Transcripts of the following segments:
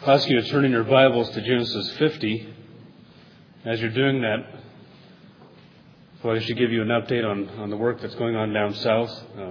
I'll ask you to turn in your Bibles to Genesis 50. As you're doing that, I should give you an update on the work that's going on down south.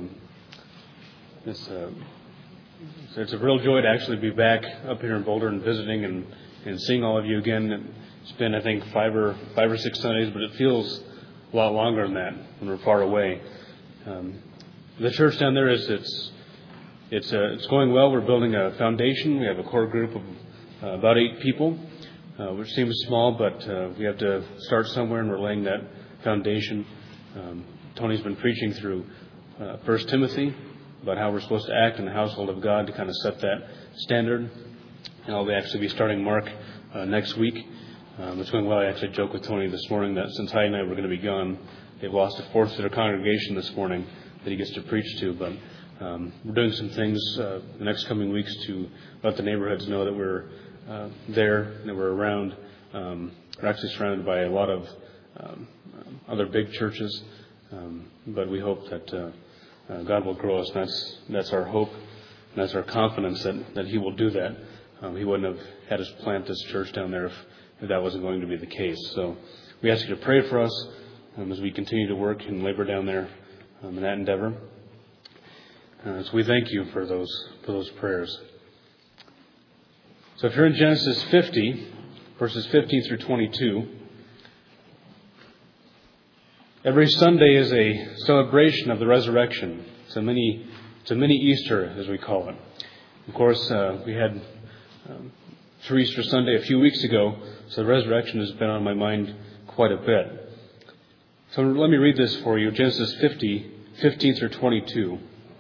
It's a real joy to actually be back up here in Boulder and visiting and seeing all of you again. It's been, I think, five or six Sundays, but it feels a lot longer than that when we're far away. The church down there it's going well. We're building a foundation. We have a core group of about 8 people, which seems small, but we have to start somewhere, and we're laying that foundation. Tony's been preaching through 1 Timothy about how we're supposed to act in the household of God to kind of set that standard. And I'll actually be starting Mark next week. It's going well. I actually joked with Tony this morning that since Heidi and I were going to be gone, they've lost a fourth of their congregation this morning that he gets to preach to. But we're doing some things the next coming weeks to let the neighborhoods know that we're there, that we're around. We're actually surrounded by a lot of other big churches, but we hope that God will grow us. That's our hope, and that's our confidence that He will do that. He wouldn't have had us plant this church down there if that wasn't going to be the case. So we ask you to pray for us as we continue to work and labor down there in that endeavor. So we thank you for those prayers. So if you're in Genesis 50, verses 15 through 22, every Sunday is a celebration of the resurrection. It's a mini Easter, as we call it. Of course, we had through Easter Sunday a few weeks ago, so the resurrection has been on my mind quite a bit. So let me read this for you, Genesis 50, 15 through 22.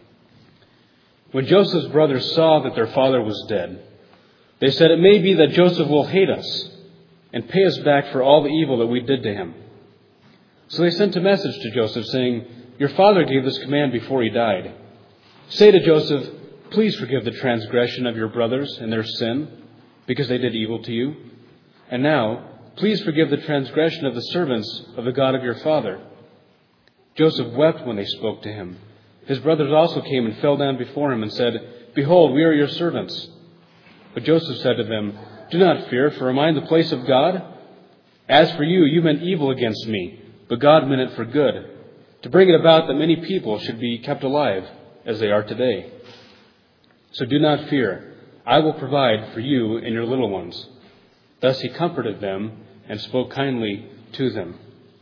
When Joseph's brothers saw that their father was dead, they said, "It may be that Joseph will hate us and pay us back for all the evil that we did to him." So they sent a message to Joseph saying, "Your father gave this command before he died. Say to Joseph, 'Please forgive the transgression of your brothers and their sin, because they did evil to you. And now, please forgive the transgression of the servants of the God of your father.'" Joseph wept when they spoke to him. His brothers also came and fell down before him and said, "Behold, we are your servants." But Joseph said to them, "Do not fear, for am I in the place of God? As for you, you meant evil against me, but God meant it for good, to bring it about that many people should be kept alive, as they are today. So do not fear. I will provide for you and your little ones." Thus he comforted them and spoke kindly to them.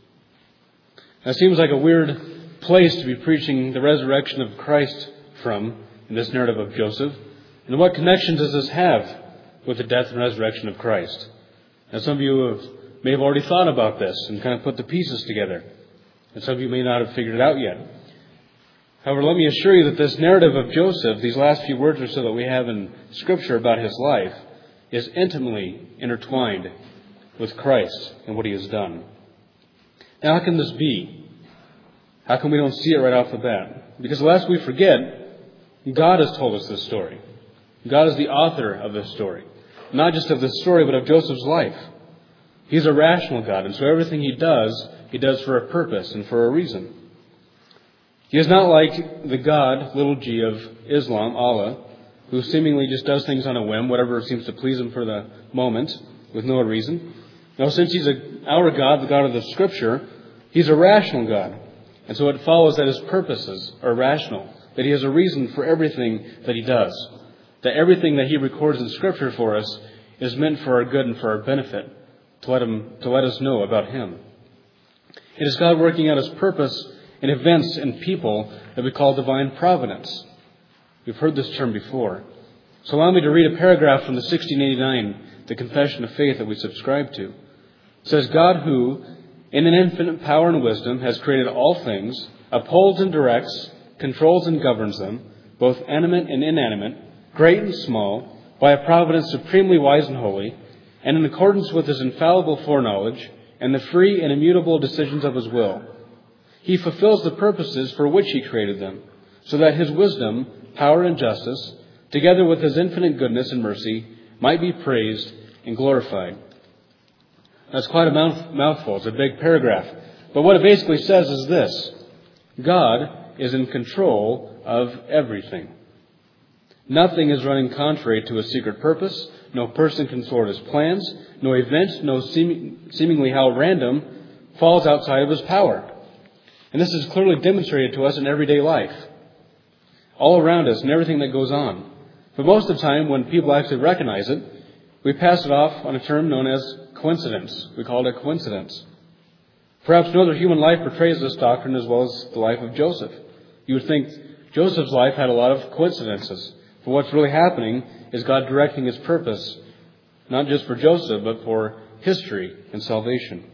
Now, it seems like a weird place to be preaching the resurrection of Christ from in this narrative of Joseph. And what connection does this have with the death and resurrection of Christ? Now, some of you may have already thought about this and kind of put the pieces together. And some of you may not have figured it out yet. However, let me assure you that this narrative of Joseph, these last few words or so that we have in Scripture about his life, is intimately intertwined with Christ and what he has done. Now, how can this be? How come we don't see it right off the bat? Because lest we forget, God has told us this story. God is the author of this story. Not just of this story, but of Joseph's life. He's a rational God, and so everything he does for a purpose and for a reason. He is not like the God, little g, of Islam, Allah, who seemingly just does things on a whim, whatever seems to please him for the moment, with no reason. No, since he's our God, the God of the Scripture, he's a rational God. And so it follows that his purposes are rational, that he has a reason for everything that he does, that everything that he records in Scripture for us is meant for our good and for our benefit, to let us know about him. It is God working out his purpose in events and people that we call divine providence. We've heard this term before. So allow me to read a paragraph from the 1689, the Confession of Faith that we subscribe to. It says, "God who, in an infinite power and wisdom, has created all things, upholds and directs, controls and governs them, both animate and inanimate, great and small, by a providence supremely wise and holy, and in accordance with his infallible foreknowledge and the free and immutable decisions of his will. He fulfills the purposes for which he created them, so that his wisdom, power, and justice, together with his infinite goodness and mercy, might be praised and glorified." That's quite a mouthful. It's a big paragraph. But what it basically says is this: God is in control of everything. Nothing is running contrary to his secret purpose. No person can thwart his plans. No event, no seemingly how random, falls outside of his power. And this is clearly demonstrated to us in everyday life, all around us and everything that goes on. But most of the time, when people actually recognize it, we pass it off on a term known as coincidence. We call it a coincidence. Perhaps no other human life portrays this doctrine as well as the life of Joseph. You would think Joseph's life had a lot of coincidences. But what's really happening is God directing his purpose, not just for Joseph, but for history and salvation.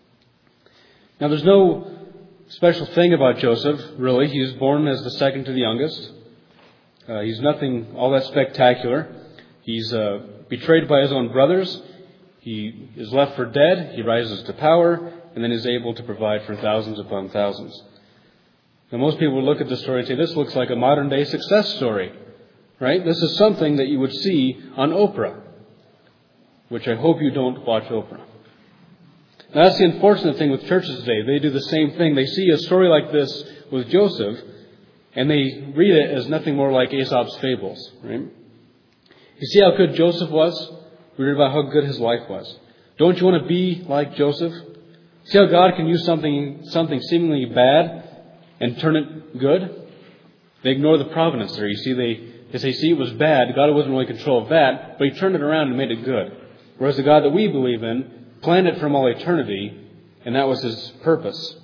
Now, there's no special thing about Joseph, really. He was born as the second to the youngest. He's nothing all that spectacular. He's betrayed by his own brothers. He is left for dead. He rises to power, and then is able to provide for thousands upon thousands. Now, most people would look at this story and say, this looks like a modern-day success story, right? This is something that you would see on Oprah, which I hope you don't watch Oprah. Now, that's the unfortunate thing with churches today. They do the same thing. They see a story like this with Joseph, and they read it as nothing more like Aesop's fables, right? You see how good Joseph was? We read about how good his life was. Don't you want to be like Joseph? See how God can use something seemingly bad and turn it good? They ignore the providence there. You see, they say, see, it was bad. God wasn't really in control of that, but he turned it around and made it good. Whereas the God that we believe in planned it from all eternity, and that was his purpose.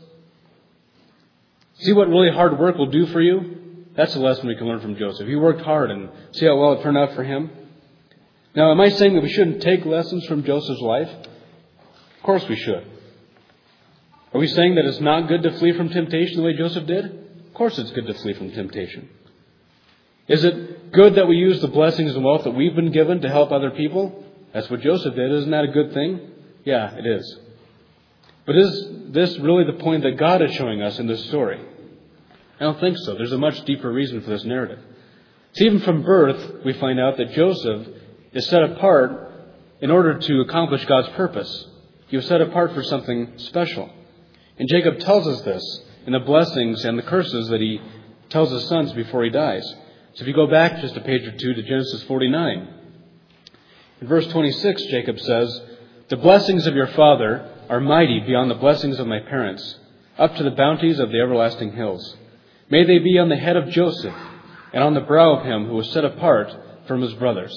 See what really hard work will do for you? That's a lesson we can learn from Joseph. He worked hard, and see how well it turned out for him? Now, am I saying that we shouldn't take lessons from Joseph's life? Of course we should. Are we saying that it's not good to flee from temptation the way Joseph did? Of course it's good to flee from temptation. Is it good that we use the blessings and wealth that we've been given to help other people? That's what Joseph did. Isn't that a good thing? Yeah, it is. But is this really the point that God is showing us in this story? I don't think so. There's a much deeper reason for this narrative. See, even from birth, we find out that Joseph is set apart in order to accomplish God's purpose. He was set apart for something special. And Jacob tells us this in the blessings and the curses that he tells his sons before he dies. So if you go back just a page or two to Genesis 49, in verse 26, Jacob says, "The blessings of your father are mighty beyond the blessings of my parents, up to the bounties of the everlasting hills. May they be on the head of Joseph and on the brow of him who was set apart from his brothers."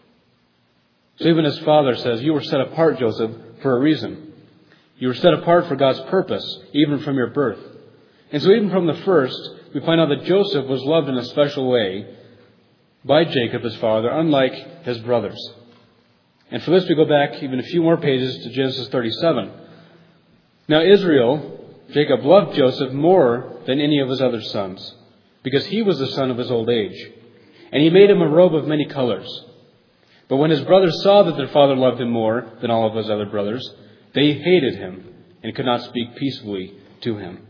So even his father says, you were set apart, Joseph, for a reason. You were set apart for God's purpose, even from your birth. And so even from the first, we find out that Joseph was loved in a special way by Jacob, his father, unlike his brothers. And for this, we go back even a few more pages to Genesis 37. Now Israel, Jacob loved Joseph more than any of his other sons, because he was the son of his old age. And he made him a robe of many colors. But when his brothers saw that their father loved him more than all of his other brothers, they hated him and could not speak peaceably to him.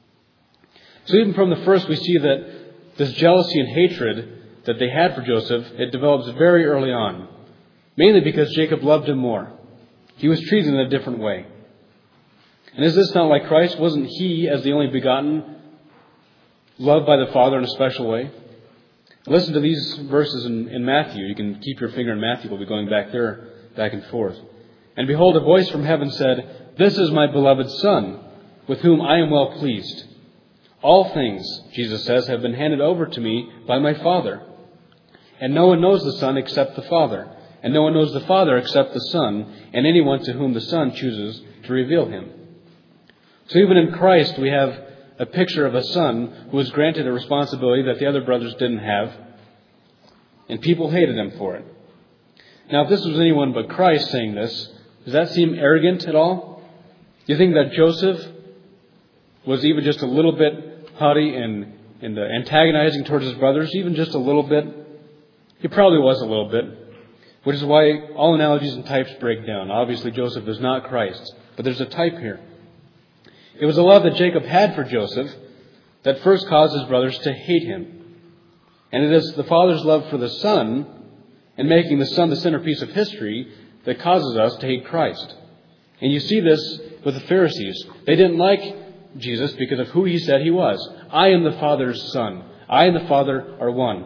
So even from the first, we see that this jealousy and hatred that they had for Joseph, it develops very early on. Mainly because Jacob loved him more. He was treated in a different way. And is this not like Christ? Wasn't he, as the only begotten, loved by the Father in a special way? Listen to these verses in Matthew. You can keep your finger in Matthew. We'll be going back there, back and forth. "And behold, a voice from heaven said, 'This is my beloved Son, with whom I am well pleased. All things,' Jesus says, 'have been handed over to me by my Father. And no one knows the Son except the Father. And no one knows the Father except the Son, and anyone to whom the Son chooses to reveal him.'" So even in Christ, we have a picture of a son who was granted a responsibility that the other brothers didn't have, and people hated him for it. Now, if this was anyone but Christ saying this, does that seem arrogant at all? Do you think that Joseph was even just a little bit haughty and antagonizing towards his brothers, even just a little bit? He probably was a little bit, which is why all analogies and types break down. Obviously, Joseph is not Christ, but there's a type here. It was the love that Jacob had for Joseph that first caused his brothers to hate him. And it is the Father's love for the Son, and making the Son the centerpiece of history, that causes us to hate Christ. And you see this with the Pharisees. They didn't like Jesus because of who he said he was. "I am the Father's Son. I and the Father are one."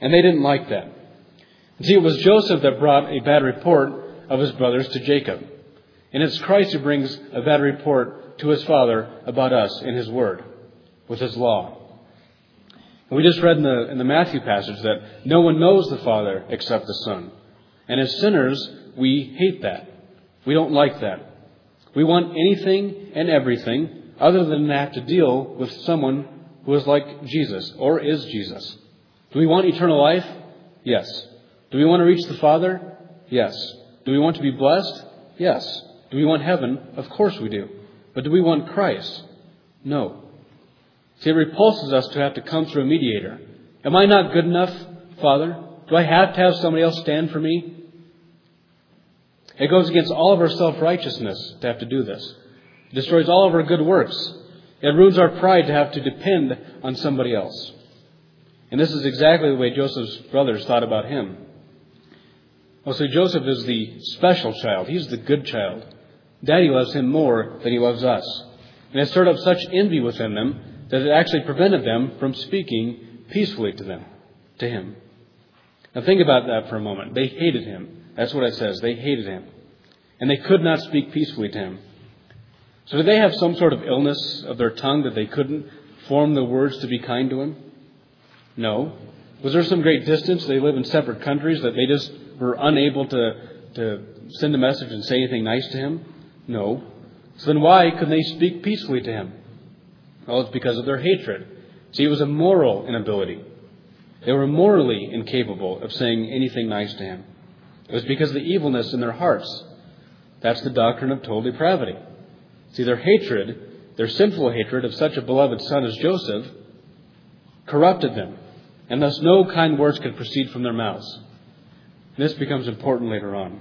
And they didn't like that. And see, it was Joseph that brought a bad report of his brothers to Jacob. And it's Christ who brings a bad report to his Father about us in his Word, with his law. And we just read in the Matthew passage that no one knows the Father except the Son. And as sinners, we hate that. We don't like that. We want anything and everything other than to have to deal with someone who is like Jesus or is Jesus. Do we want eternal life? Yes. Do we want to reach the Father? Yes. Do we want to be blessed? Yes. Do we want heaven? Of course we do. But do we want Christ? No. See, it repulses us to have to come through a mediator. Am I not good enough, Father? Do I have to have somebody else stand for me? It goes against all of our self-righteousness to have to do this. It destroys all of our good works. It ruins our pride to have to depend on somebody else. And this is exactly the way Joseph's brothers thought about him. Well, so Joseph is the special child. He's the good child. Daddy loves him more than he loves us. And it stirred up such envy within them that it actually prevented them from speaking peacefully to him. Now think about that for a moment. They hated him. That's what it says. They hated him. And they could not speak peacefully to him. So did they have some sort of illness of their tongue that they couldn't form the words to be kind to him? No. Was there some great distance? They live in separate countries that they just were unable to send a message and say anything nice to him? No. So then why couldn't they speak peacefully to him? Well, it's because of their hatred. See, it was a moral inability. They were morally incapable of saying anything nice to him. It was because of the evilness in their hearts. That's the doctrine of total depravity. See, their hatred, their sinful hatred of such a beloved son as Joseph, corrupted them. And thus no kind words could proceed from their mouths. This becomes important later on.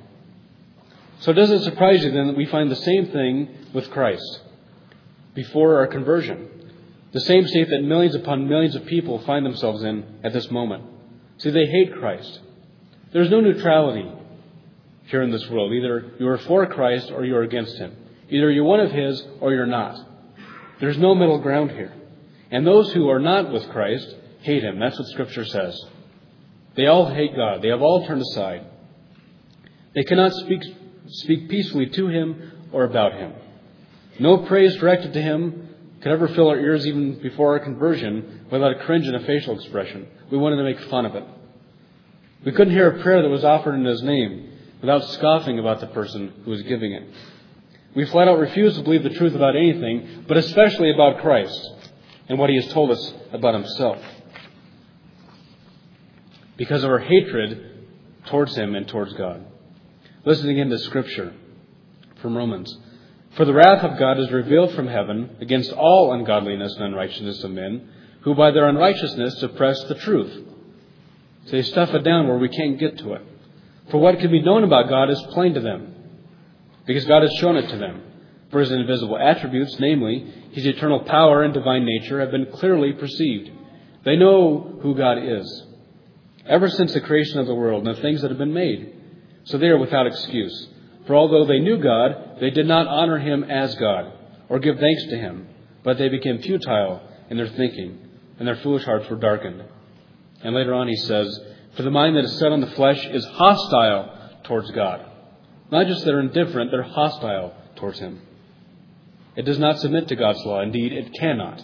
So does it surprise you then that we find the same thing with Christ before our conversion? The same state that millions upon millions of people find themselves in at this moment. See, they hate Christ. There's no neutrality here in this world. Either you are for Christ or you are against him. Either you're one of his or you're not. There's no middle ground here. And those who are not with Christ hate him. That's what Scripture says. They all hate God. They have all turned aside. They cannot speak peacefully to him or about him. No praise directed to him could ever fill our ears even before our conversion without a cringe and a facial expression. We wanted to make fun of it. We couldn't hear a prayer that was offered in his name without scoffing about the person who was giving it. We flat out refuse to believe the truth about anything, but especially about Christ and what he has told us about himself, because of our hatred towards him and towards God. Listen again to Scripture from Romans. For the wrath of God is revealed from heaven against all ungodliness and unrighteousness of men, who by their unrighteousness suppress the truth. So they stuff it down where we can't get to it. For what can be known about God is plain to them, because God has shown it to them. For his invisible attributes, namely his eternal power and divine nature, have been clearly perceived. They know who God is, ever since the creation of the world and the things that have been made. So they are without excuse. For although they knew God, they did not honor him as God or give thanks to him, but they became futile in their thinking, and their foolish hearts were darkened. And later on he says, for the mind that is set on the flesh is hostile towards God. Not just they're indifferent, they're hostile towards him. It does not submit to God's law. Indeed, it cannot.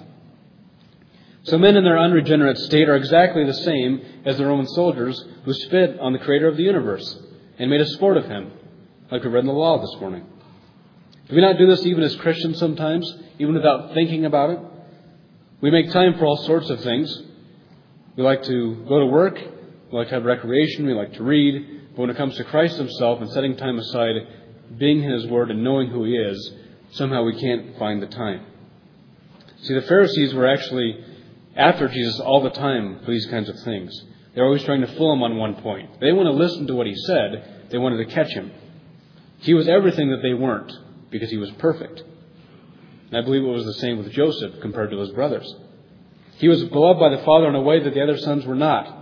So men in their unregenerate state are exactly the same as the Roman soldiers who spit on the Creator of the universe and made a sport of him, like we read in the law this morning. Do we not do this even as Christians sometimes, even without thinking about it? We make time for all sorts of things. We like to go to work. We like to have recreation. We like to read. But when it comes to Christ himself and setting time aside, being in his word and knowing who he is, somehow we can't find the time. See, the Pharisees were actually after Jesus all the time for these kinds of things. They're always trying to fool him on one point. They didn't want to listen to what he said. They wanted to catch him. He was everything that they weren't, because he was perfect. And I believe it was the same with Joseph compared to his brothers. He was beloved by the Father in a way that the other sons were not.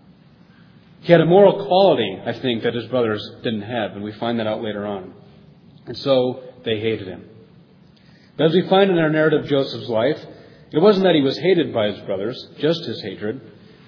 He had a moral quality, I think, that his brothers didn't have, and we find that out later on. And so they hated him. But as we find in our narrative of Joseph's life, it wasn't that he was hated by his brothers, just his hatred,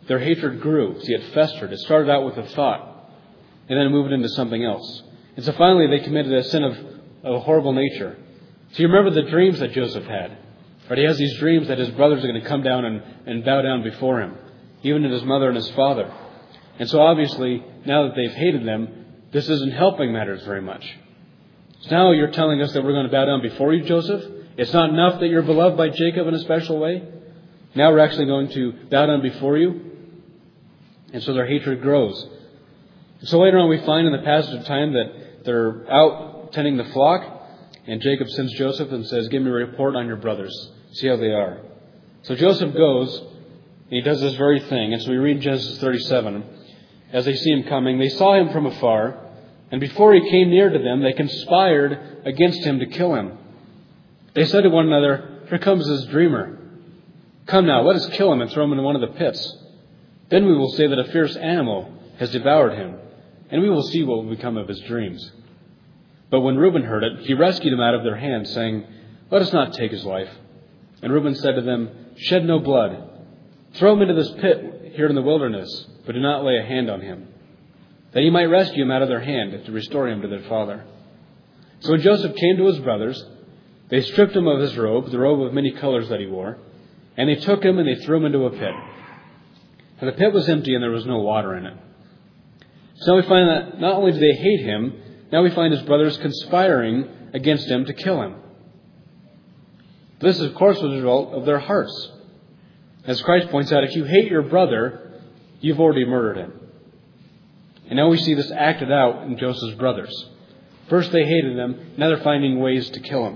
their hatred grew. See, it festered. It started out with a thought, and then it moved into something else. And so finally they committed a sin of a horrible nature. So you remember the dreams that Joseph had. Right? He has these dreams that his brothers are going to come down and bow down before him, even to his mother and his father. And so obviously, now that they've hated them, this isn't helping matters very much. So now you're telling us that we're going to bow down before you, Joseph? It's not enough that you're beloved by Jacob in a special way? Now we're actually going to bow down before you? And so their hatred grows. So later on we find in the passage of time that they're out tending the flock, and Jacob sends Joseph and says, give me a report on your brothers. See how they are. So Joseph goes, and he does this very thing. And so we read in Genesis 37, as they see him coming, they saw him from afar, and before he came near to them, they conspired against him to kill him. They said to one another, here comes this dreamer. Come now, let us kill him and throw him into one of the pits. Then we will say that a fierce animal has devoured him, and we will see what will become of his dreams. But when Reuben heard it, he rescued him out of their hands, saying, let us not take his life. And Reuben said to them, shed no blood. Throw him into this pit here in the wilderness, but do not lay a hand on him, that he might rescue him out of their hand to restore him to their father. So when Joseph came to his brothers, they stripped him of his robe, the robe of many colors that he wore, and they took him and they threw him into a pit. For the pit was empty and there was no water in it. So now we find that not only do they hate him, now we find his brothers conspiring against him to kill him. This, of course, was a result of their hearts. As Christ points out, if you hate your brother, you've already murdered him. And now we see this acted out in Joseph's brothers. First they hated him, now they're finding ways to kill him.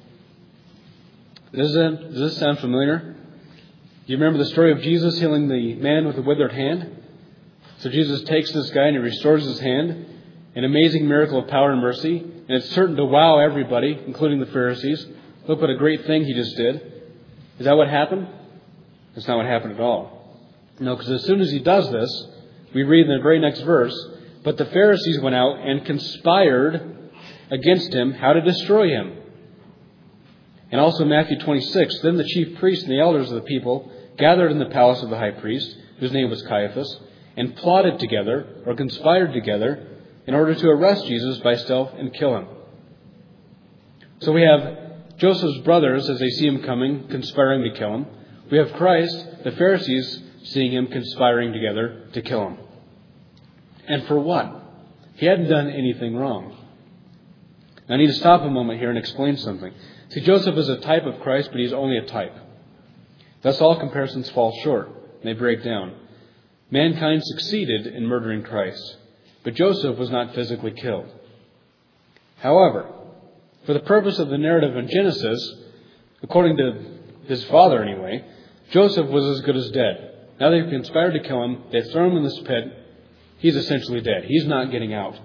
Does this sound familiar? Do you remember the story of Jesus healing the man with the withered hand? So Jesus takes this guy and he restores his hand. An amazing miracle of power and mercy. And it's certain to wow everybody, including the Pharisees. Look what a great thing he just did. Is that what happened? That's not what happened at all. No, because as soon as he does this, we read in the very next verse, but the Pharisees went out and conspired against him how to destroy him. And also in Matthew 26, then the chief priests and the elders of the people gathered in the palace of the high priest, whose name was Caiaphas, and plotted together, or conspired together, in order to arrest Jesus by stealth and kill him. So we have Joseph's brothers, as they see him coming, conspiring to kill him. We have Christ, the Pharisees, seeing him conspiring together to kill him. And for what? He hadn't done anything wrong. Now I need to stop a moment here and explain something. See, Joseph is a type of Christ, but he's only a type. Thus all comparisons fall short, and they break down. Mankind succeeded in murdering Christ, but Joseph was not physically killed. However, for the purpose of the narrative in Genesis, according to his father anyway, Joseph was as good as dead. Now they've conspired to kill him. They've thrown him in this pit. He's essentially dead. He's not getting out.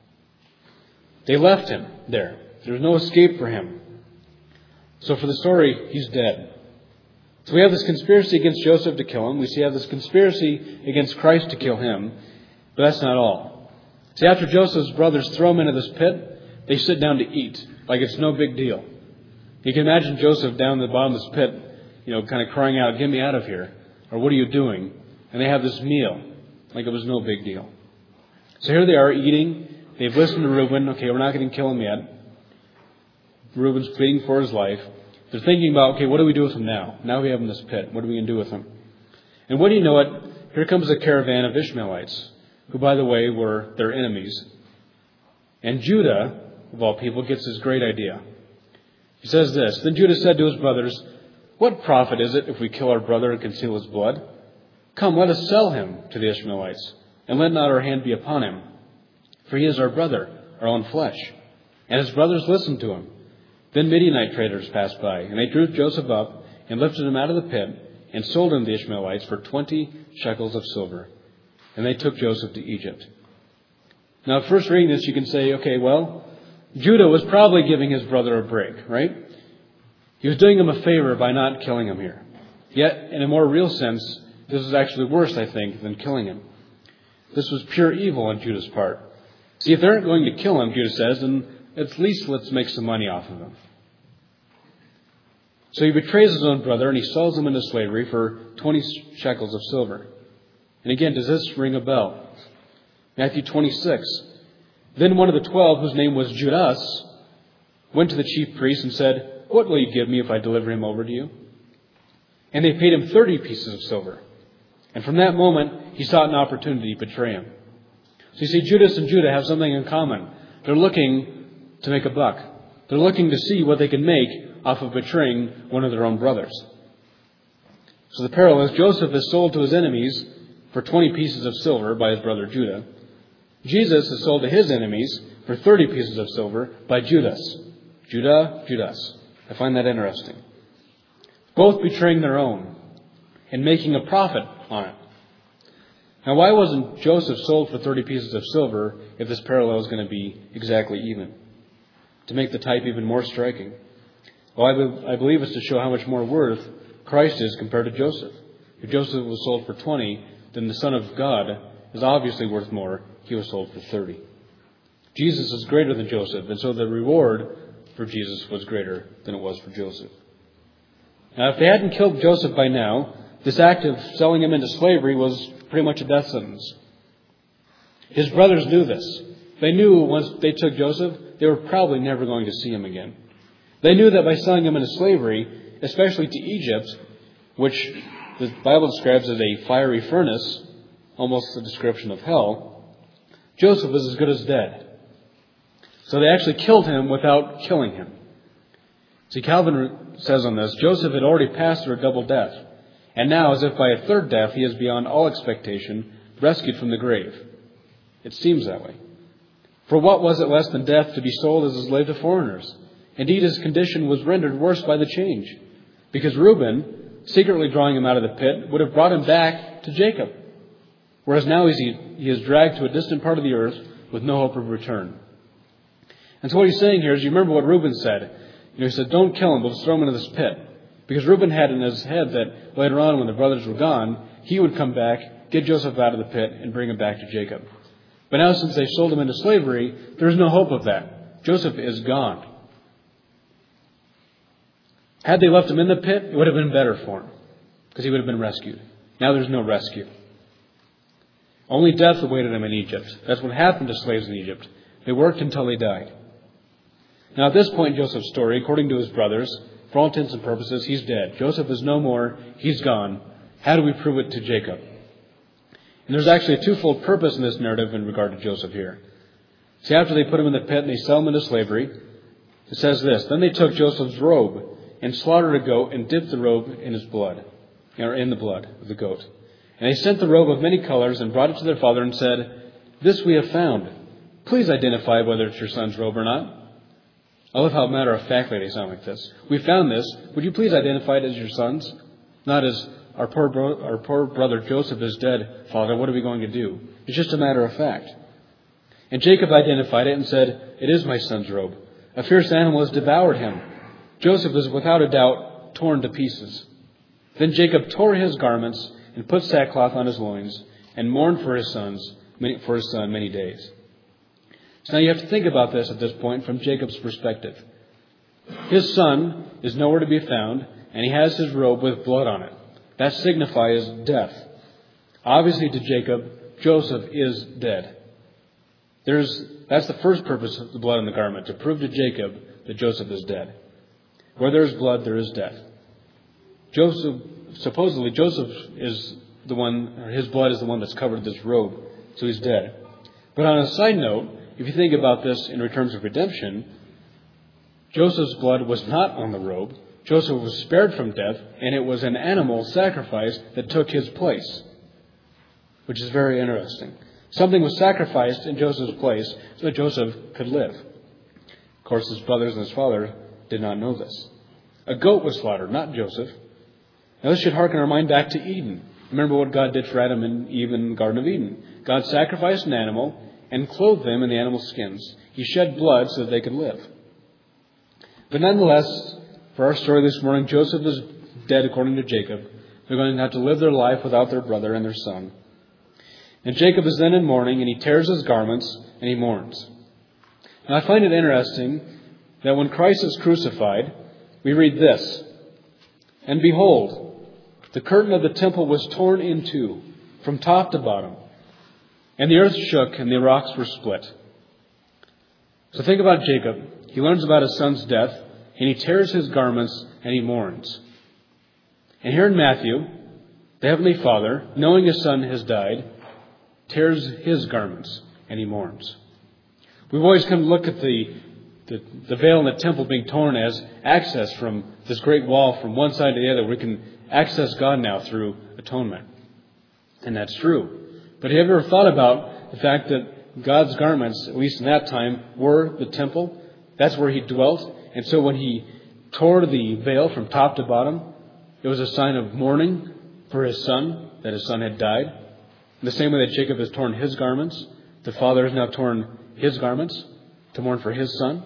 They left him there. There's no escape for him. So for the story, he's dead. So we have this conspiracy against Joseph to kill him. We have this conspiracy against Christ to kill him. But that's not all. See, after Joseph's brothers throw him into this pit, they sit down to eat, like it's no big deal. You can imagine Joseph down at the bottom of this pit, kind of crying out, get me out of here. Or what are you doing? And they have this meal, like it was no big deal. So here they are eating. They've listened to Reuben. Okay, we're not going to kill him yet. Reuben's pleading for his life. They're thinking about, okay, what do we do with him now? Now we have him in this pit. What are we going to do with him? And when you know it, here comes a caravan of Ishmaelites, who, by the way, were their enemies. And Judah, of all people, gets this great idea. He says this, then Judah said to his brothers, what profit is it if we kill our brother and conceal his blood? Come, let us sell him to the Ishmaelites, and let not our hand be upon him. For he is our brother, our own flesh. And his brothers listened to him. Then Midianite traders passed by, and they drew Joseph up and lifted him out of the pit and sold him to the Ishmaelites for 20 shekels of silver. And they took Joseph to Egypt. Now, first reading this, you can say, okay, well, Judah was probably giving his brother a break, right? He was doing him a favor by not killing him here. Yet, in a more real sense, this is actually worse, I think, than killing him. This was pure evil on Judah's part. See, if they aren't going to kill him, Judah says, then at least let's make some money off of him. So he betrays his own brother and he sells him into slavery for 20 shekels of silver. And again, does this ring a bell? Matthew 26. Then one of the 12, whose name was Judas, went to the chief priests and said, "What will you give me if I deliver him over to you?" And they paid him 30 pieces of silver. And from that moment, he sought an opportunity to betray him. So you see, Judas and Judah have something in common. They're looking to make a buck. They're looking to see what they can make off of betraying one of their own brothers. So the parallel is Joseph is sold to his enemies for 20 pieces of silver by his brother Judah. Jesus is sold to his enemies for 30 pieces of silver by Judas. Judas. I find that interesting. Both betraying their own and making a profit on it. Now, why wasn't Joseph sold for 30 pieces of silver if this parallel is going to be exactly even? To make the type even more striking. Well, I believe it's to show how much more worth Christ is compared to Joseph. If Joseph was sold for 20, then the Son of God is obviously worth more. He was sold for 30. Jesus is greater than Joseph, and so the reward for Jesus was greater than it was for Joseph. Now, if they hadn't killed Joseph by now, this act of selling him into slavery was pretty much a death sentence. His brothers knew this. They knew once they took Joseph, they were probably never going to see him again. They knew that by selling him into slavery, especially to Egypt, which the Bible describes as a fiery furnace, almost a description of hell, Joseph was as good as dead. So they actually killed him without killing him. See, Calvin says on this, Joseph had already passed through a double death, and now, as if by a third death, he is beyond all expectation, rescued from the grave. It seems that way. For what was it less than death to be sold as a slave to foreigners? Indeed, his condition was rendered worse by the change, because Reuben, secretly drawing him out of the pit, would have brought him back to Jacob, whereas now he is dragged to a distant part of the earth with no hope of return. And so what he's saying here is, you remember what Reuben said. He said, don't kill him, but let's throw him into this pit. Because Reuben had in his head that later on, when the brothers were gone, he would come back, get Joseph out of the pit, and bring him back to Jacob. But now, since they sold him into slavery, there is no hope of that. Joseph is gone. Had they left him in the pit, it would have been better for him, because he would have been rescued. Now there's no rescue. Only death awaited him in Egypt. That's what happened to slaves in Egypt. They worked until they died. Now, at this point in Joseph's story, according to his brothers, for all intents and purposes, he's dead. Joseph is no more. He's gone. How do we prove it to Jacob? And there's actually a twofold purpose in this narrative in regard to Joseph here. See, after they put him in the pit and they sell him into slavery, it says this, then they took Joseph's robe and slaughtered a goat and dipped the robe in his blood, or in the blood of the goat. And they sent the robe of many colors and brought it to their father and said, this we have found. Please identify whether it's your son's robe or not. I love how matter-of-factly they sound like this. We found this. Would you please identify it as your son's? Not as, our poor brother Joseph is dead, Father. What are we going to do? It's just a matter of fact. And Jacob identified it and said, it is my son's robe. A fierce animal has devoured him. Joseph is without a doubt torn to pieces. Then Jacob tore his garments and put sackcloth on his loins and mourned for his son many days. So now you have to think about this at this point from Jacob's perspective. His son is nowhere to be found, and he has his robe with blood on it. That signifies death. Obviously to Jacob, Joseph is dead. That's the first purpose of the blood on the garment, to prove to Jacob that Joseph is dead. Where there is blood, there is death. Supposedly Joseph is the one, or his blood is the one that's covered this robe, so he's dead. But on a side note, if you think about this in terms of redemption, Joseph's blood was not on the robe. Joseph was spared from death, and it was an animal sacrifice that took his place, which is very interesting. Something was sacrificed in Joseph's place so that Joseph could live. Of course, his brothers and his father did not know this. A goat was slaughtered, not Joseph. Now, this should harken our mind back to Eden. Remember what God did for Adam and Eve in the Garden of Eden. God sacrificed an animal and clothed them in the animal's skins. He shed blood so that they could live. But nonetheless, for our story this morning, Joseph is dead according to Jacob. They're going to have to live their life without their brother and their son. And Jacob is then in mourning, and he tears his garments, and he mourns. Now, I find it interesting that when Christ is crucified, we read this, and behold, the curtain of the temple was torn in two from top to bottom. And the earth shook and the rocks were split. So think about Jacob. He learns about his son's death, and he tears his garments and he mourns. And here in Matthew, the Heavenly Father, knowing his son has died, tears his garments and he mourns. We've always come to look at the veil in the temple being torn as access from this great wall from one side to the other. We can access God now through atonement. And that's true. But have you ever thought about the fact that God's garments, at least in that time, were the temple? That's where he dwelt. And so when he tore the veil from top to bottom, it was a sign of mourning for his son, that his son had died. In the same way that Jacob has torn his garments, the father has now torn his garments to mourn for his son.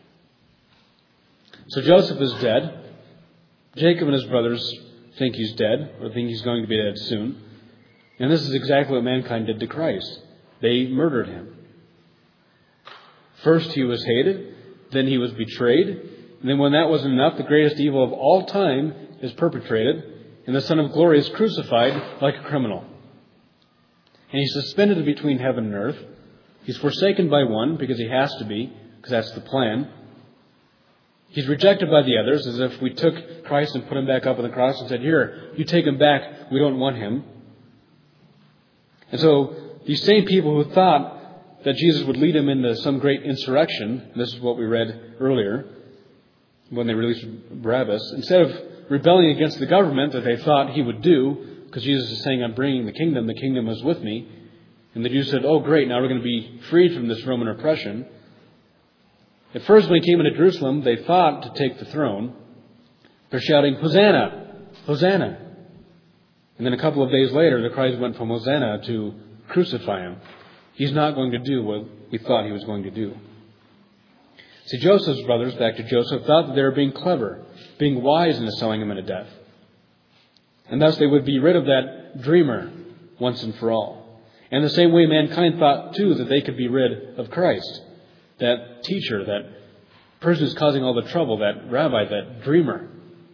So Joseph is dead. Jacob and his brothers think he's dead, or think he's going to be dead soon. And this is exactly what mankind did to Christ. They murdered him. First he was hated, then he was betrayed, and then when that wasn't enough, the greatest evil of all time is perpetrated, and the Son of Glory is crucified like a criminal. And he's suspended between heaven and earth. He's forsaken by one because he has to be, because that's the plan. He's rejected by the others, as if we took Christ and put him back up on the cross and said, "Here, you take him back. We don't want him." And so these same people who thought that Jesus would lead them into some great insurrection, and this is what we read earlier, when they released Barabbas, instead of rebelling against the government that they thought he would do, because Jesus is saying, "I'm bringing the kingdom is with me." And the Jews said, "Oh, great, now we're going to be freed from this Roman oppression." At first, when he came into Jerusalem, they thought to take the throne. They're shouting, "Hosanna! Hosanna!" And then a couple of days later, the cries went from Hosanna to crucify him. He's not going to do what we thought he was going to do. See, Joseph's brothers, back to Joseph, thought that they were being clever, being wise into selling him into death. And thus they would be rid of that dreamer once and for all. And the same way mankind thought, too, that they could be rid of Christ. That teacher, that person who's causing all the trouble, that rabbi, that dreamer,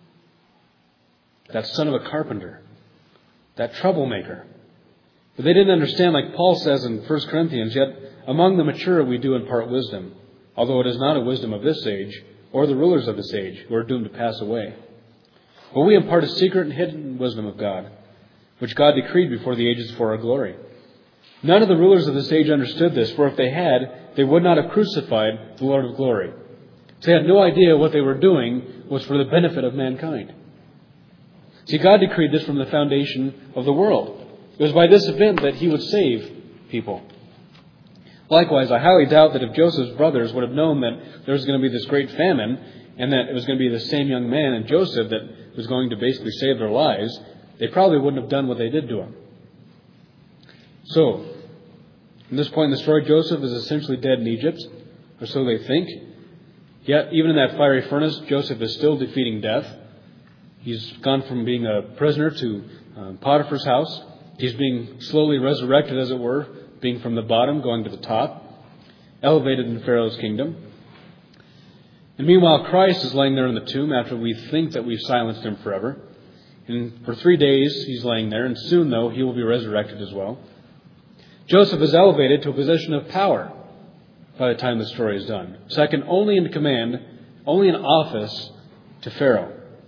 that son of a carpenter, that troublemaker. But they didn't understand, like Paul says in 1 Corinthians, "Yet among the mature we do impart wisdom, although it is not a wisdom of this age, or the rulers of this age, who are doomed to pass away. But we impart a secret and hidden wisdom of God, which God decreed before the ages for our glory. None of the rulers of this age understood this, for if they had, they would not have crucified the Lord of glory." So they had no idea what they were doing was for the benefit of mankind. See, God decreed this from the foundation of the world. It was by this event that he would save people. Likewise, I highly doubt that if Joseph's brothers would have known that there was going to be this great famine, and that it was going to be the same young man and Joseph that was going to basically save their lives, they probably wouldn't have done what they did to him. So, from this point in the story, Joseph is essentially dead in Egypt, or so they think. Yet, even in that fiery furnace, Joseph is still defeating death. He's gone from being a prisoner to Potiphar's house. He's being slowly resurrected, as it were, being from the bottom, going to the top, elevated in Pharaoh's kingdom. And meanwhile, Christ is laying there in the tomb after we think that we've silenced him forever. And for 3 days, he's laying there, and soon, though, he will be resurrected as well. Joseph is elevated to a position of power by the time the story is done. Second only in command, only in office to Pharaoh.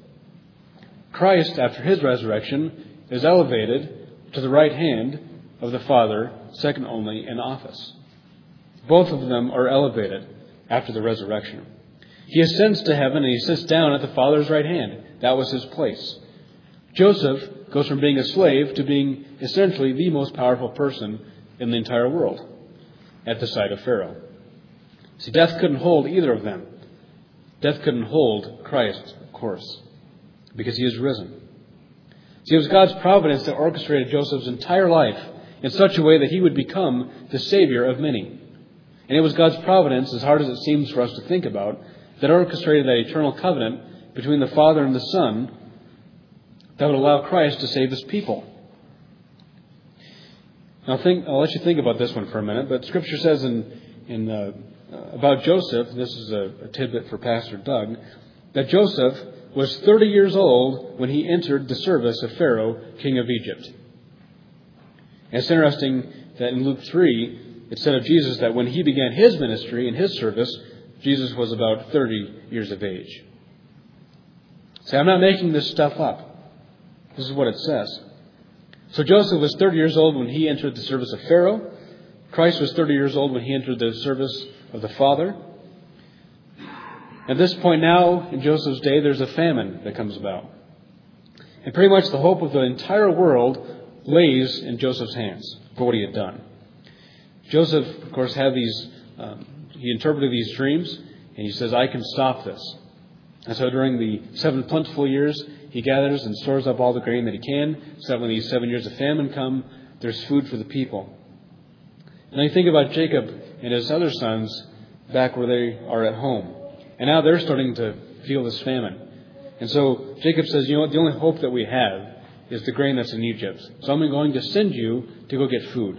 Christ, after his resurrection, is elevated to the right hand of the Father, second only in office. Both of them are elevated after the resurrection. He ascends to heaven and he sits down at the Father's right hand. That was his place. Joseph goes from being a slave to being essentially the most powerful person in the entire world at the side of Pharaoh. See, death couldn't hold either of them. Death couldn't hold Christ, of course, because he is risen. See, it was God's providence that orchestrated Joseph's entire life in such a way that he would become the Savior of many. And it was God's providence, as hard as it seems for us to think about, that orchestrated that eternal covenant between the Father and the Son that would allow Christ to save his people. Now, I'll let you think about this one for a minute, but Scripture says about Joseph, this is a tidbit for Pastor Doug, that Joseph was 30 years old when he entered the service of Pharaoh, king of Egypt. And it's interesting that in Luke 3, it said of Jesus that when he began his ministry and his service, Jesus was about 30 years of age. See, I'm not making this stuff up. This is what it says. So Joseph was 30 years old when he entered the service of Pharaoh. Christ was 30 years old when he entered the service of the Father. At this point now, in Joseph's day, there's a famine that comes about. And pretty much the hope of the entire world lays in Joseph's hands for what he had done. Joseph, of course, had he interpreted these dreams, and he says, I can stop this. And so during the 7 plentiful years, he gathers and stores up all the grain that he can, so that when these 7 years of famine come, there's food for the people. And I think about Jacob and his other sons back where they are at home. And now they're starting to feel this famine. And so Jacob says, you know what, the only hope that we have is the grain that's in Egypt. So I'm going to send you to go get food.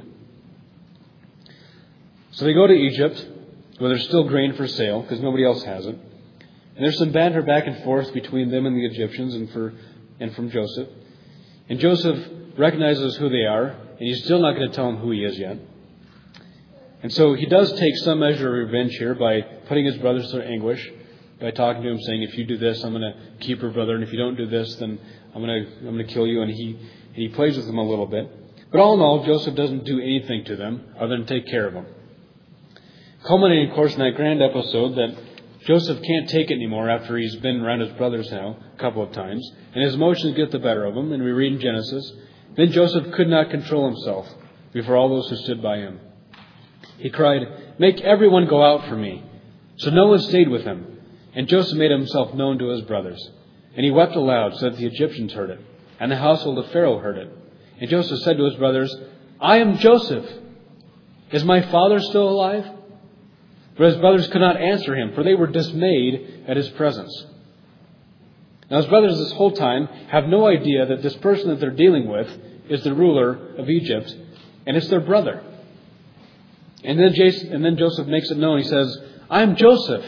So they go to Egypt, where there's still grain for sale, because nobody else has it. And there's some banter back and forth between them and the Egyptians and from Joseph. And Joseph recognizes who they are, and he's still not going to tell them who he is yet. And so he does take some measure of revenge here by putting his brothers through anguish, by talking to him, saying, if you do this, I'm going to keep your brother, and if you don't do this, then I'm going to kill you. And he plays with them a little bit. But all in all, Joseph doesn't do anything to them other than take care of them. Culminating, of course, in that grand episode that Joseph can't take it anymore after he's been around his brothers now a couple of times, and his emotions get the better of him, and we read in Genesis, then Joseph could not control himself before all those who stood by him. He cried, make everyone go out for me. So no one stayed with him. And Joseph made himself known to his brothers. And he wept aloud so that the Egyptians heard it. And the household of Pharaoh heard it. And Joseph said to his brothers, I am Joseph. Is my father still alive? But his brothers could not answer him, for they were dismayed at his presence. Now his brothers this whole time have no idea that this person that they're dealing with is the ruler of Egypt. And it's their brother. And then Joseph makes it known. He says, I am Joseph.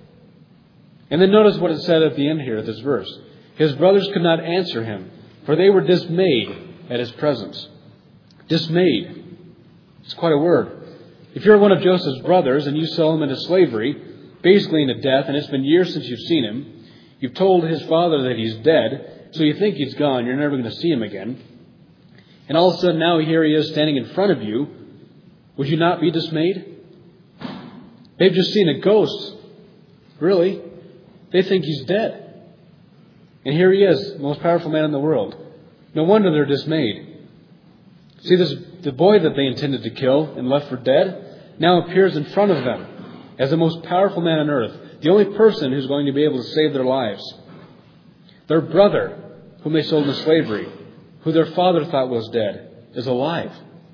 And then notice what it said at the end here of this verse. His brothers could not answer him, for they were dismayed at his presence. Dismayed. It's quite a word. If you're one of Joseph's brothers and you sell him into slavery, basically into death, and it's been years since you've seen him, you've told his father that he's dead, so you think he's gone, you're never going to see him again. And all of a sudden now here he is standing in front of you. Would you not be dismayed? They've just seen a ghost. Really? They think he's dead. And here he is, the most powerful man in the world. No wonder they're dismayed. See, the boy that they intended to kill and left for dead now appears in front of them as the most powerful man on earth, the only person who's going to be able to save their lives. Their brother, whom they sold into slavery, who their father thought was dead, is alive.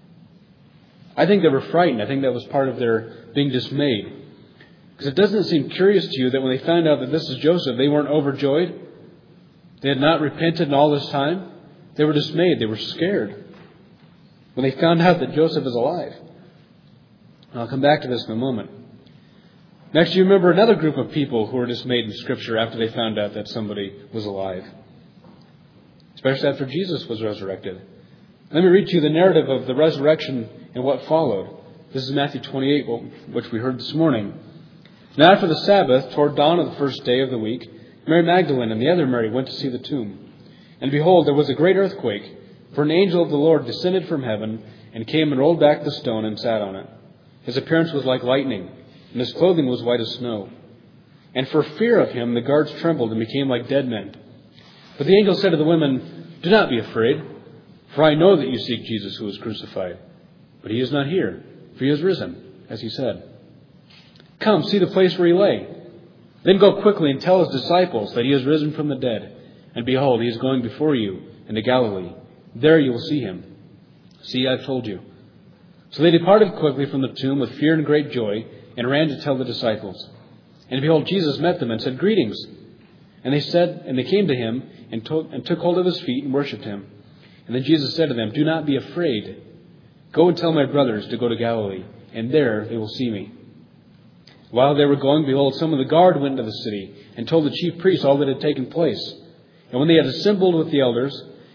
I think they were frightened. I think that was part of their being dismayed. Because it doesn't seem curious to you that when they found out that this is Joseph, they weren't overjoyed. They had not repented in all this time. They were dismayed. They were scared when they found out that Joseph is alive. I'll come back to this in a moment. Next, you remember another group of people who were dismayed in Scripture after they found out that somebody was alive. Especially after Jesus was resurrected. Let me read to you the narrative of the resurrection and what followed. This is Matthew 28, which we heard this morning. Now after the Sabbath, toward dawn of the first day of the week, Mary Magdalene and the other Mary went to see the tomb. And behold, there was a great earthquake, for an angel of the Lord descended from heaven and came and rolled back the stone and sat on it. His appearance was like lightning, and his clothing was white as snow. And for fear of him, the guards trembled and became like dead men. But the angel said to the women, do not be afraid, for I know that you seek Jesus who was crucified. But he is not here, for he is risen, as he said. Come, see the place where he lay. Then go quickly and tell his disciples that he is risen from the dead. And behold, he is going before you into Galilee. There you will see him. See, I've told you. So they departed quickly from the tomb with fear and great joy, and ran to tell the disciples. And behold, Jesus met them and said, greetings. And they came to him and took hold of his feet and worshipped him. And then Jesus said to them, do not be afraid. Go and tell my brothers to go to Galilee, and there they will see me. While they were going, behold, some of the guard went into the city and told the chief priests all that had taken place. And when they had assembled with the elders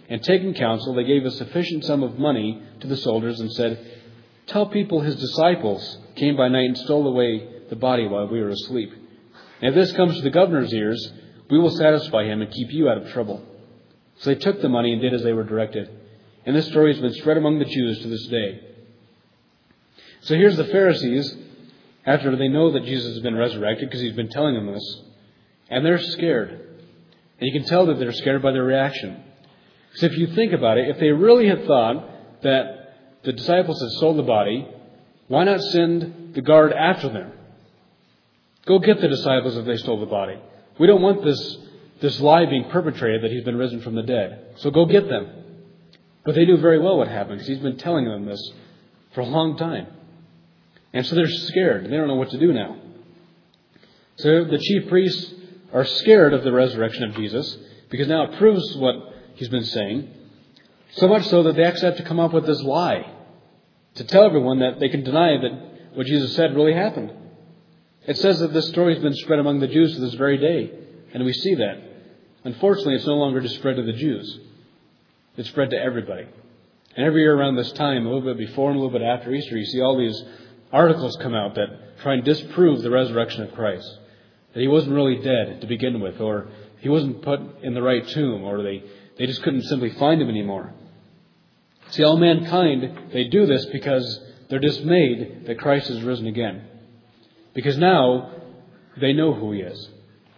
And taking counsel, they gave a sufficient sum of money to the soldiers and said, "Tell people his disciples came by night and stole away the body while we were asleep. And if this comes to the governor's ears, we will satisfy him and keep you out of trouble." So they took the money and did as they were directed. And this story has been spread among the Jews to this day. So here's the Pharisees, after they know that Jesus has been resurrected, because he's been telling them this, and they're scared. And you can tell that they're scared by their reaction. So if you think about it, if they really had thought that the disciples had stolen the body, why not send the guard after them? Go get the disciples if they stole the body. We don't want this lie being perpetrated that he's been risen from the dead. So go get them. But they knew very well what happened, because he's been telling them this for a long time. And so they're scared. They don't know what to do now. So the chief priests are scared of the resurrection of Jesus, because now it proves what he's been saying. So much so that they actually have to come up with this lie to tell everyone that they can deny that what Jesus said really happened. It says that this story has been spread among the Jews to this very day. And we see that. Unfortunately, it's no longer just spread to the Jews. It's spread to everybody. And every year around this time, a little bit before and a little bit after Easter, you see all these articles come out that try and disprove the resurrection of Christ. That he wasn't really dead to begin with, or he wasn't put in the right tomb, or they just couldn't simply find him anymore. See, all mankind, they do this because they're dismayed that Christ has risen again. Because now they know who he is.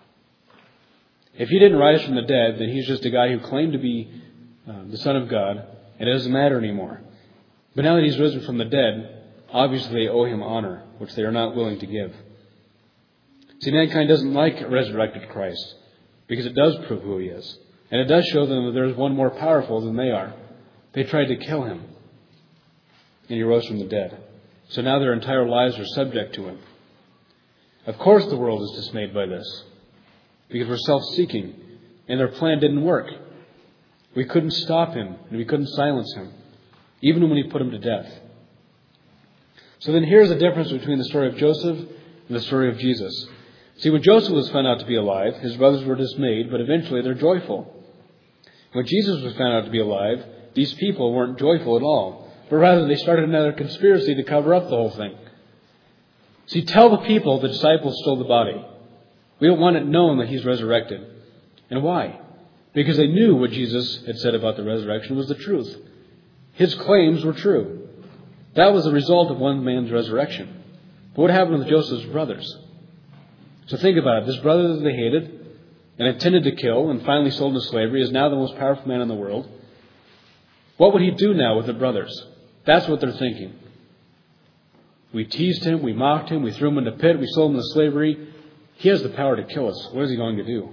If he didn't rise from the dead, then he's just a guy who claimed to be the Son of God, and it doesn't matter anymore. But now that he's risen from the dead, obviously they owe him honor, which they are not willing to give. See, mankind doesn't like a resurrected Christ, because it does prove who he is. And it does show them that there is one more powerful than they are. They tried to kill him, and he rose from the dead. So now their entire lives are subject to him. Of course the world is dismayed by this, because we're self-seeking, and their plan didn't work. We couldn't stop him, and we couldn't silence him, even when we put him to death. So then here's the difference between the story of Joseph and the story of Jesus. See, when Joseph was found out to be alive, his brothers were dismayed, but eventually they're joyful. When Jesus was found out to be alive, these people weren't joyful at all, but rather they started another conspiracy to cover up the whole thing. See, tell the people the disciples stole the body. We don't want it known that he's resurrected. And why? Because they knew what Jesus had said about the resurrection was the truth. His claims were true. That was the result of one man's resurrection. But what happened with Joseph's brothers? So think about it. This brother that they hated and intended to kill and finally sold into slavery is now the most powerful man in the world. What would he do now with the brothers? That's what they're thinking. We teased him, we mocked him, we threw him in the pit, we sold him into slavery. He has the power to kill us. What is he going to do?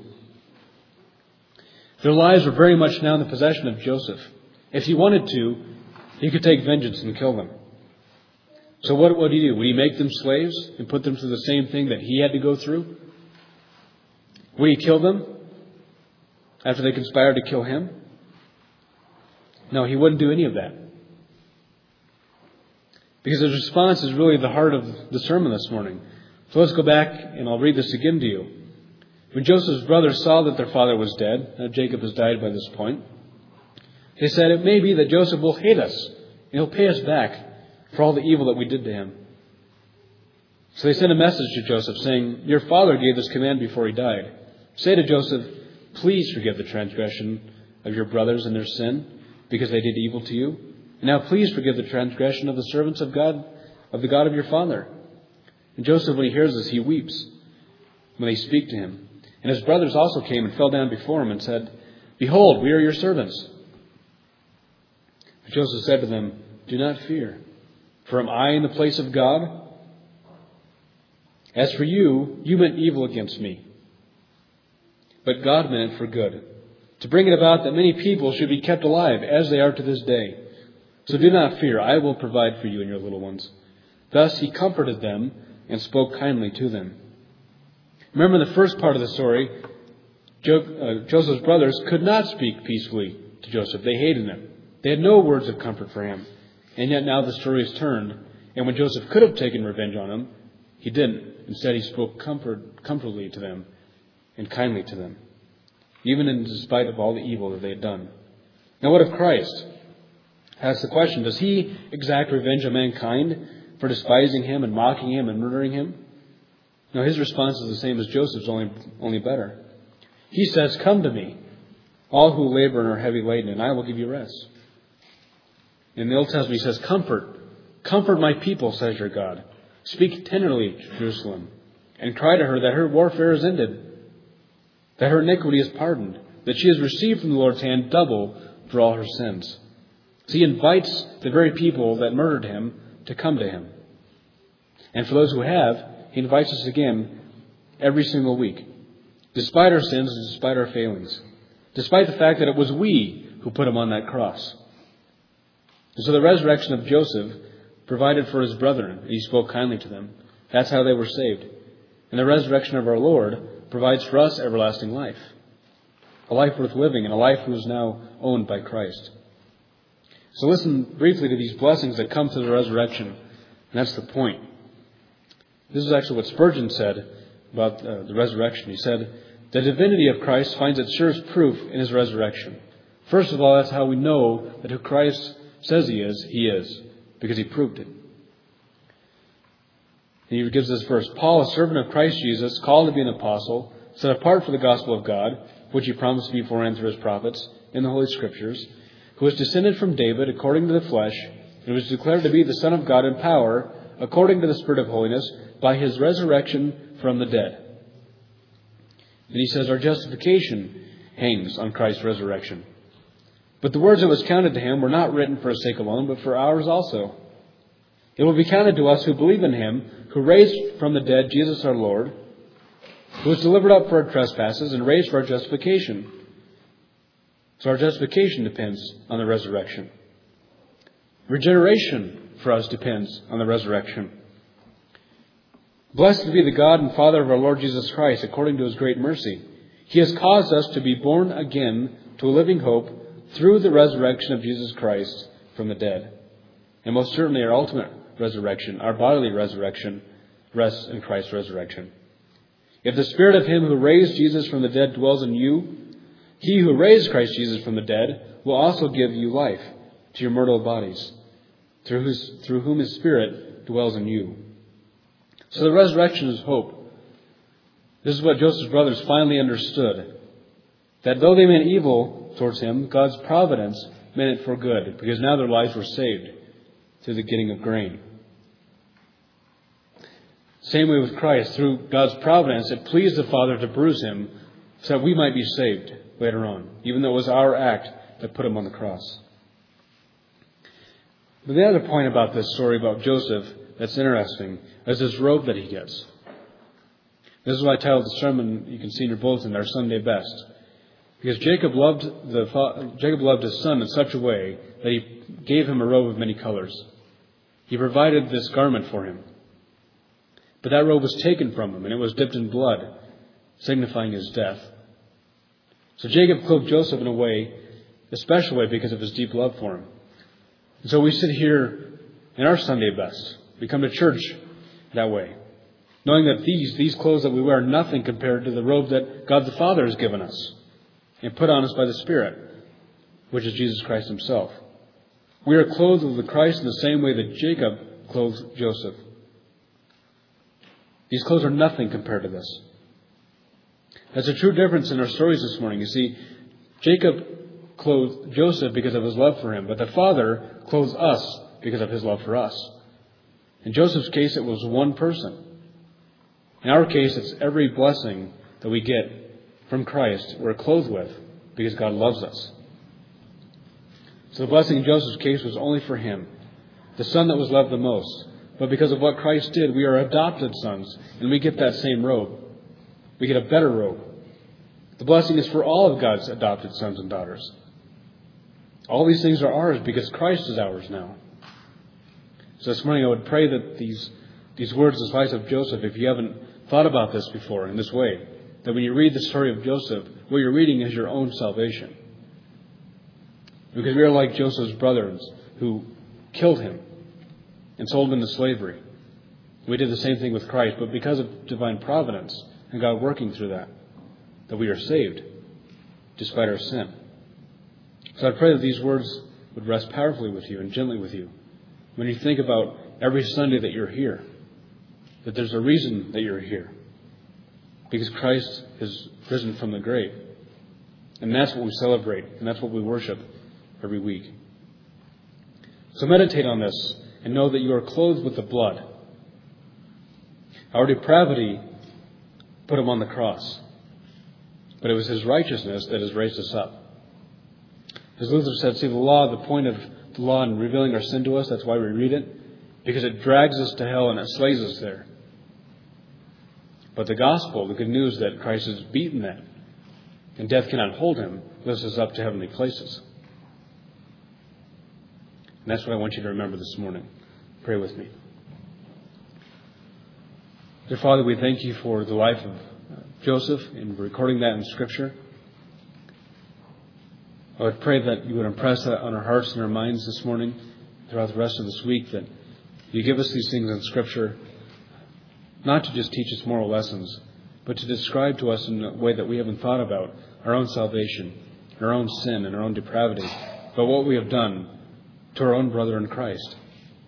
Their lives were very much now in the possession of Joseph. If he wanted to, he could take vengeance and kill them. So what would he do? Would he make them slaves and put them through the same thing that he had to go through? Would he kill them after they conspired to kill him? No, he wouldn't do any of that. Because his response is really the heart of the sermon this morning. So let's go back and I'll read this again to you. When Joseph's brothers saw that their father was dead, now Jacob has died by this point, they said, "It may be that Joseph will hate us and he'll pay us back for all the evil that we did to him." So they sent a message to Joseph saying, "Your father gave this command before he died. Say to Joseph, please forgive the transgression of your brothers and their sin, because they did evil to you. And now please forgive the transgression of the servants of God, of the God of your father." And Joseph, when he hears this, he weeps when they speak to him. And his brothers also came and fell down before him and said, "Behold, we are your servants." But Joseph said to them, "Do not fear, for am I in the place of God? As for you, you meant evil against me, but God meant it for good, to bring it about that many people should be kept alive, as they are to this day. So do not fear, I will provide for you and your little ones." Thus he comforted them and spoke kindly to them. Remember the first part of the story, Joseph's brothers could not speak peacefully to Joseph. They hated him. They had no words of comfort for him. And yet now the story is turned. And when Joseph could have taken revenge on him, he didn't. Instead, he spoke comfortably to them and kindly to them, even in spite of all the evil that they had done. Now what of Christ? Ask the question, does he exact revenge on mankind for despising him and mocking him and murdering him? No, his response is the same as Joseph's, only better. He says, "Come to me, all who labor and are heavy laden, and I will give you rest." In the Old Testament he says, Comfort my people, says your God. Speak tenderly to Jerusalem, and cry to her that her warfare is ended, that her iniquity is pardoned, that she has received from the Lord's hand double for all her sins. So he invites the very people that murdered him to come to him. And for those who have, he invites us again every single week, despite our sins and despite our failings, despite the fact that it was we who put him on that cross. And so the resurrection of Joseph provided for his brethren, and he spoke kindly to them. That's how they were saved. And the resurrection of our Lord provides for us everlasting life, a life worth living, and a life who is now owned by Christ. So listen briefly to these blessings that come through the resurrection, and that's the point. This is actually what Spurgeon said about the resurrection. He said, "The divinity of Christ finds its surest proof in his resurrection. First of all, that's how we know that who Christ says he is, because he proved it." And he gives this verse, "Paul, a servant of Christ Jesus, called to be an apostle, set apart for the gospel of God, which he promised beforehand through his prophets in the Holy Scriptures, who was descended from David according to the flesh, and was declared to be the Son of God in power, according to the Spirit of holiness, by his resurrection from the dead." And he says our justification hangs on Christ's resurrection. But the words that was counted to him were not written for his sake alone, but for ours also. It will be counted to us who believe in him, who raised from the dead Jesus our Lord, who was delivered up for our trespasses and raised for our justification. So our justification depends on the resurrection. Regeneration for us depends on the resurrection. Blessed be the God and Father of our Lord Jesus Christ, according to his great mercy. He has caused us to be born again to a living hope through the resurrection of Jesus Christ from the dead. And most certainly our ultimate resurrection, our bodily resurrection, rests in Christ's resurrection. If the Spirit of him who raised Jesus from the dead dwells in you, he who raised Christ Jesus from the dead will also give you life to your mortal bodies, through whom his Spirit dwells in you. So the resurrection is hope. This is what Joseph's brothers finally understood, that though they meant evil towards him, God's providence meant it for good, because now their lives were saved through the getting of grain. Same way with Christ. Through God's providence, it pleased the Father to bruise him so that we might be saved later on, even though it was our act that put him on the cross. But the other point about this story about Joseph that's interesting is this robe that he gets. This is why I titled the sermon, you can see in your bulletin, Our Sunday Best. Because Jacob loved his son in such a way that he gave him a robe of many colors. He provided this garment for him. But that robe was taken from him, and it was dipped in blood, signifying his death. So Jacob clothed Joseph in a special way, because of his deep love for him. And so we sit here in our Sunday best. We come to church that way, knowing that these clothes that we wear are nothing compared to the robe that God the Father has given us and put on us by the Spirit, which is Jesus Christ himself. We are clothed with the Christ in the same way that Jacob clothed Joseph. These clothes are nothing compared to this. That's a true difference in our stories this morning. You see, Jacob clothed Joseph because of his love for him, but the Father clothes us because of his love for us. In Joseph's case, it was one person. In our case, it's every blessing that we get from Christ we're clothed with because God loves us. So the blessing in Joseph's case was only for him, the son that was loved the most. But because of what Christ did, we are adopted sons, and we get that same robe. We get a better robe. The blessing is for all of God's adopted sons and daughters. All these things are ours because Christ is ours now. So this morning I would pray that these words, the life of Joseph, if you haven't thought about this before in this way, that when you read the story of Joseph, what you're reading is your own salvation. Because we are like Joseph's brothers who killed him and sold him into slavery. We did the same thing with Christ, but because of divine providence and God working through that we are saved despite our sin. So I pray that these words would rest powerfully with you and gently with you. When you think about every Sunday that you're here, that there's a reason that you're here. Because Christ is risen from the grave. And that's what we celebrate, and that's what we worship every week. So meditate on this and know that you are clothed with the blood. Our depravity put him on the cross. But it was his righteousness that has raised us up. As Luther said, see, the point of the law in revealing our sin to us, that's why we read it, because it drags us to hell and it slays us there. But the gospel, the good news that Christ has beaten that, and death cannot hold him, lifts us up to heavenly places. And that's what I want you to remember this morning. Pray with me. Dear Father, we thank you for the life of Joseph and recording that in Scripture. I would pray that you would impress that on our hearts and our minds this morning, throughout the rest of this week, that you give us these things in Scripture, not to just teach us moral lessons, but to describe to us in a way that we haven't thought about our own salvation, our own sin, and our own depravity, but what we have done to our own brother in Christ.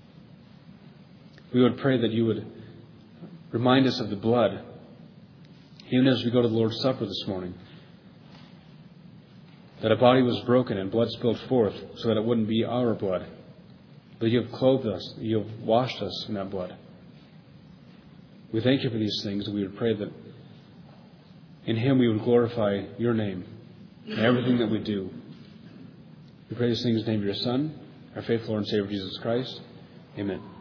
We would pray that you would remind us of the blood, even as we go to the Lord's Supper this morning, that a body was broken and blood spilled forth so that it wouldn't be our blood, but you have clothed us, you have washed us in that blood. We thank you for these things, and we would pray that in him we would glorify your name in everything that we do. We pray these things in the name of your Son, our faithful Lord and Savior Jesus Christ. Amen.